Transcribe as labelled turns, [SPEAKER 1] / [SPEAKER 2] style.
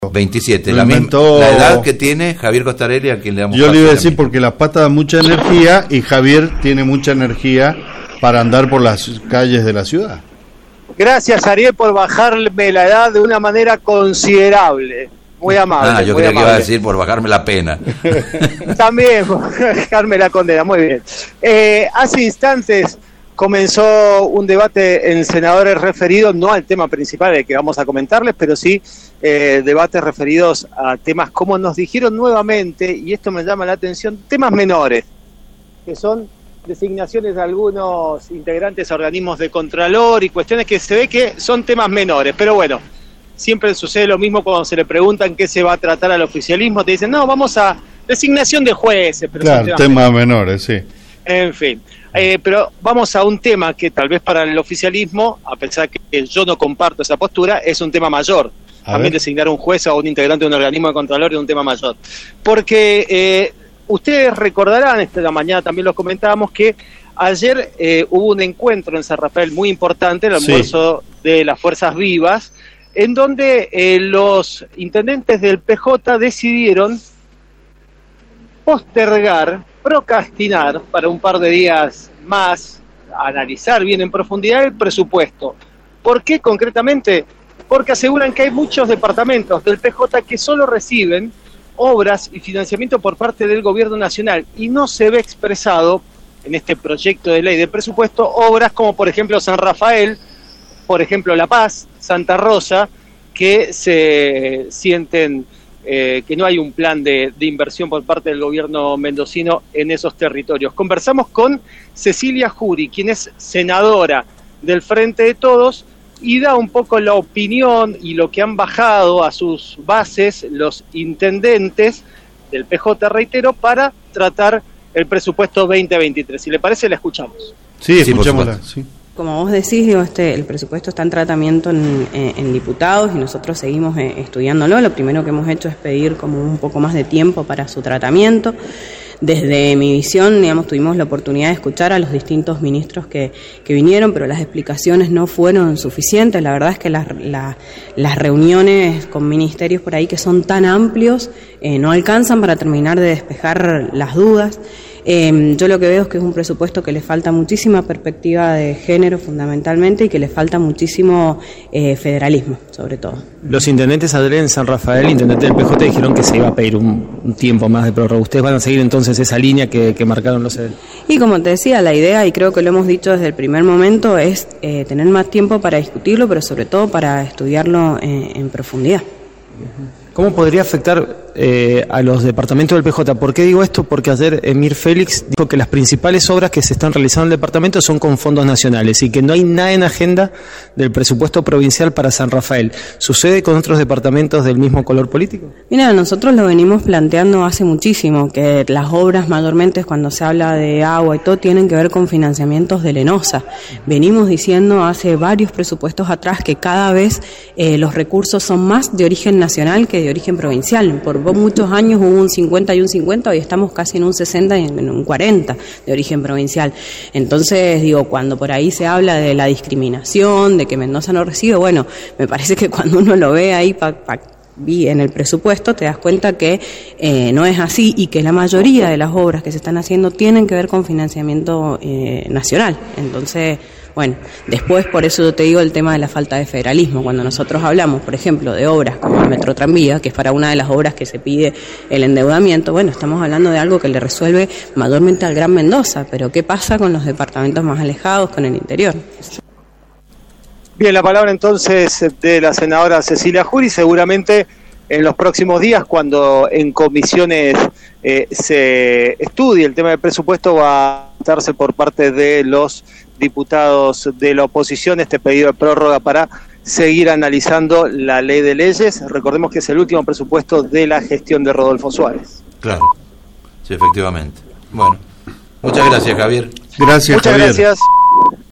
[SPEAKER 1] 27, la edad que tiene Javier Costarelli, a quien le damos.
[SPEAKER 2] Yo le iba a decir porque las patas dan mucha energía y Javier tiene mucha energía para andar por las calles de la ciudad.
[SPEAKER 3] Gracias, Ariel, por bajarme la edad de una manera considerable. Muy amable.
[SPEAKER 1] Yo creía que iba a decir por bajarme la pena.
[SPEAKER 3] También, por bajarme la condena, muy bien. Hace instantes comenzó un debate en senadores referidos, no al tema principal del que vamos a comentarles, pero sí debates referidos a temas, como nos dijeron nuevamente, y esto me llama la atención, temas menores, que son designaciones de algunos integrantes a organismos de contralor y cuestiones que se ve que son temas menores, pero bueno, siempre sucede lo mismo cuando se le preguntan qué se va a tratar al oficialismo, te dicen, no, vamos a designación de jueces. Pero
[SPEAKER 2] claro, temas menores, sí.
[SPEAKER 3] En fin, pero vamos a un tema que tal vez para el oficialismo, a pesar que yo no comparto esa postura, es un tema mayor. También designar un juez o un integrante de un organismo de contralor es un tema mayor. Porque ustedes recordarán, esta mañana también los comentábamos, que ayer hubo un encuentro en San Rafael muy importante, el almuerzo de las Fuerzas Vivas, en donde los intendentes del PJ decidieron postergar, procrastinar para un par de días más, analizar bien en profundidad el presupuesto. ¿Por qué concretamente? Porque aseguran que hay muchos departamentos del PJ que solo reciben obras y financiamiento por parte del gobierno nacional y no se ve expresado en este proyecto de ley de presupuesto obras como por ejemplo San Rafael, por ejemplo La Paz, Santa Rosa, que se sienten que no hay un plan de inversión por parte del gobierno mendocino en esos territorios. Conversamos con Cecilia Jury, quien es senadora del Frente de Todos, y da un poco la opinión y lo que han bajado a sus bases los intendentes del PJ, reitero, para tratar el presupuesto 2023. Si le parece, la escuchamos.
[SPEAKER 2] Sí, escuchémosla. Sí.
[SPEAKER 4] Como vos decís, el presupuesto está en tratamiento en diputados y nosotros seguimos estudiándolo. Lo primero que hemos hecho es pedir como un poco más de tiempo para su tratamiento. Desde mi visión, digamos, tuvimos la oportunidad de escuchar a los distintos ministros que vinieron, pero las explicaciones no fueron suficientes. La verdad es que las reuniones con ministerios por ahí que son tan amplios no alcanzan para terminar de despejar las dudas. Yo lo que veo es que es un presupuesto que le falta muchísima perspectiva de género fundamentalmente y que le falta muchísimo federalismo, sobre todo.
[SPEAKER 5] Los intendentes ayer en San Rafael, intendentes del PJ, dijeron que se iba a pedir un tiempo más de prórroga. ¿Ustedes van a seguir entonces esa línea que marcaron los edil? Y
[SPEAKER 4] como te decía, la idea, y creo que lo hemos dicho desde el primer momento, es tener más tiempo para discutirlo, pero sobre todo para estudiarlo en profundidad.
[SPEAKER 5] ¿Cómo podría afectar a los departamentos del PJ? ¿Por qué digo esto? Porque ayer Emir Félix dijo que las principales obras que se están realizando en el departamento son con fondos nacionales y que no hay nada en agenda del presupuesto provincial para San Rafael. ¿Sucede con otros departamentos del mismo color político?
[SPEAKER 4] Mira, nosotros lo venimos planteando hace muchísimo, que las obras mayormente cuando se habla de agua y todo tienen que ver con financiamientos de Lenosa. Venimos diciendo hace varios presupuestos atrás que cada vez los recursos son más de origen nacional que de origen provincial. Por muchos años hubo un 50 y un 50, hoy estamos casi en un 60 y en un 40 de origen provincial. Entonces, digo, cuando por ahí se habla de la discriminación, de que Mendoza no recibe, bueno, me parece que cuando uno lo ve ahí en el presupuesto te das cuenta que no es así y que la mayoría de las obras que se están haciendo tienen que ver con financiamiento nacional. Entonces, bueno, después por eso yo te digo el tema de la falta de federalismo. Cuando nosotros hablamos, por ejemplo, de obras como el Metro Tranvía, que es para una de las obras que se pide el endeudamiento, bueno, estamos hablando de algo que le resuelve mayormente al Gran Mendoza, pero ¿qué pasa con los departamentos más alejados, con el interior?
[SPEAKER 3] Bien, la palabra entonces de la senadora Cecilia Jury. Seguramente en los próximos días, cuando en comisiones se estudie el tema del presupuesto, va a darse por parte de los diputados de la oposición este pedido de prórroga para seguir analizando la ley de leyes. Recordemos que es el último presupuesto de la gestión de Rodolfo Suárez.
[SPEAKER 1] Claro, sí, efectivamente. Bueno, muchas gracias, Javier.
[SPEAKER 2] Gracias,
[SPEAKER 3] Muchas
[SPEAKER 2] Javier.
[SPEAKER 3] Gracias.